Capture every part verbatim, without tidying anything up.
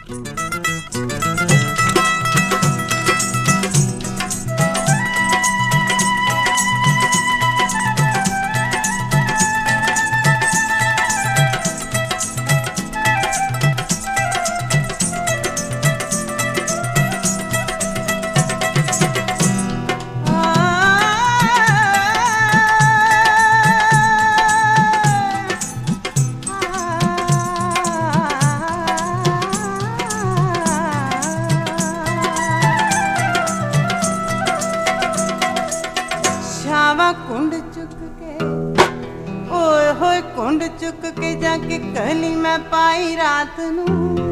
कुंड चुक के ओए होए कुंड चुक के जाके कहली मैं पाई रात नू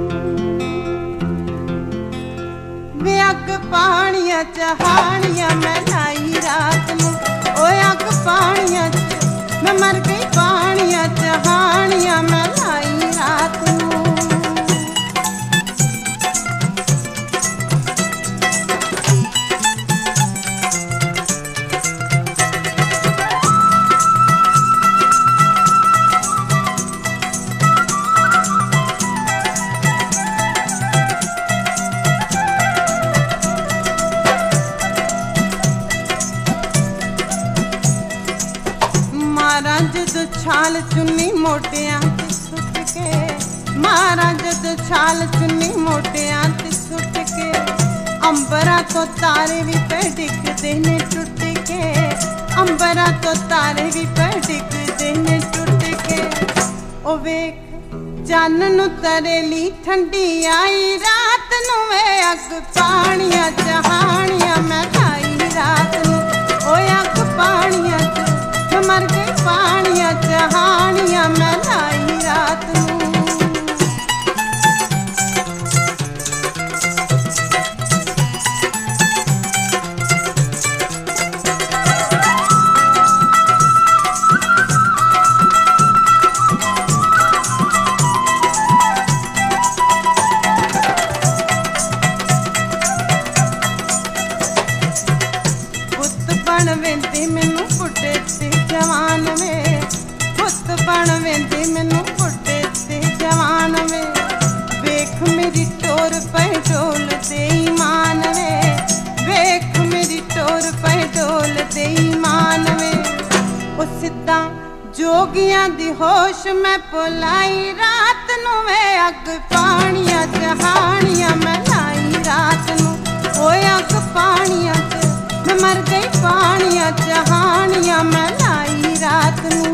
वे अग पानिया चहानिया मैं लाई रात नू ओए अग पानिया च मैं मर गई पानिया चहानिया मैं लाई रात नू जदों छाल चुन्नी मोटियां ते सुट के मारा जदों छाल चुन्नी मोटियां ते सुट के अंबरा तो तारे भी पे डिगदे ने टुट के अंबरा तो तारे भी पे डिगदे ने टुट के ओ वेख चन्न नू तरेली ठंडी आई रात नू वे अग पानिया चहानिया मैं लाई रात नू ओए अग पानिया च मैं मर गई पानिया चहानिया मैं लाई रात नू पुत बन वेंदी मैनू बुढ़े ते जवान में पुत बन वेंदी मैनू बुढ़े ते जवान में वेख मेरी टोर पे डोल दे ईमान में वेख मेरी टोर पे डोल दे ईमान में ओ सिद्धा जोगियां दी होश मैं पुलाई रात नू वे अग पानिया चहानिया मैं लाई रात नू ओए अग पानिया च मैं मर गई पानिया चहानिया मैं लाई रात नू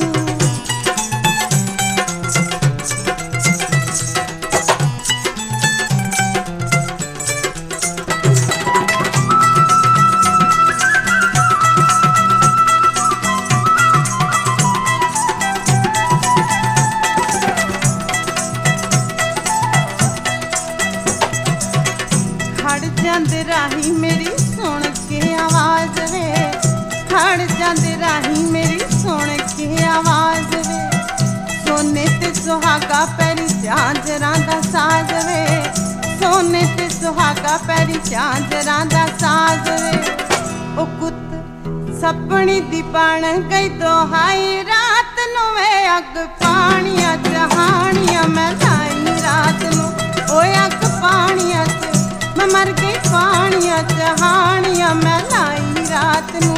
खड़ जांदे राही मेरी सुन के आवाज वे खड़ जांदे राही मेरी सुन के आवाज वे सोने ते सुहागा पैरी झांजरां दा साज वे सोने ते सुहागा पैरी झांजरां दा साज वे ओ कुत सपनी दी बन गई दोहाई रात नू वे अग पानिया चहानिया मैं लाई रात नू ओए अग पानिया च मैं मर गई पानिया चहानिया मैं लाई रात नू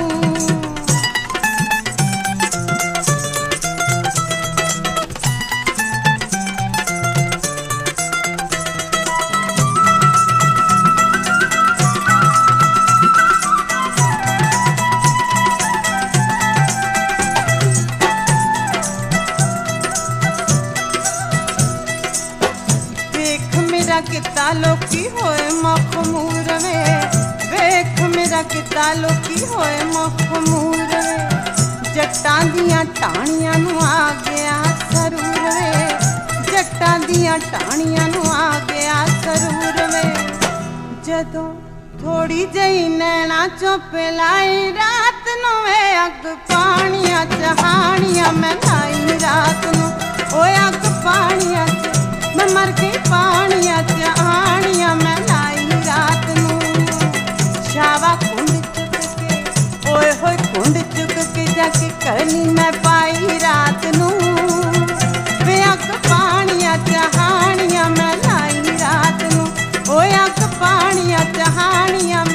वेख मेरा किता लोकी होए मखमूर वे वेख मेरा किता लोकी होए मखमूर वे जट्टां दियां टाणियां नू आ गया सरूर वे जट्टां दियां टाणियां नू आ गया सरूर वे जदों थोड़ी जही नैना चों पिलाई रात नू वे अग पानिया चहानिया मैं लाई रात नू ओए अग पानिया च मैं मर गई पानिया चहानिया मैं लाई रात नू शावा कुंड चुक के ओए होए कुंड चुक के जाके कहली मैं पाई रात नू वे अग पानिया चहानिया मैं लाई रात ਕਹਾਣੀਆਂ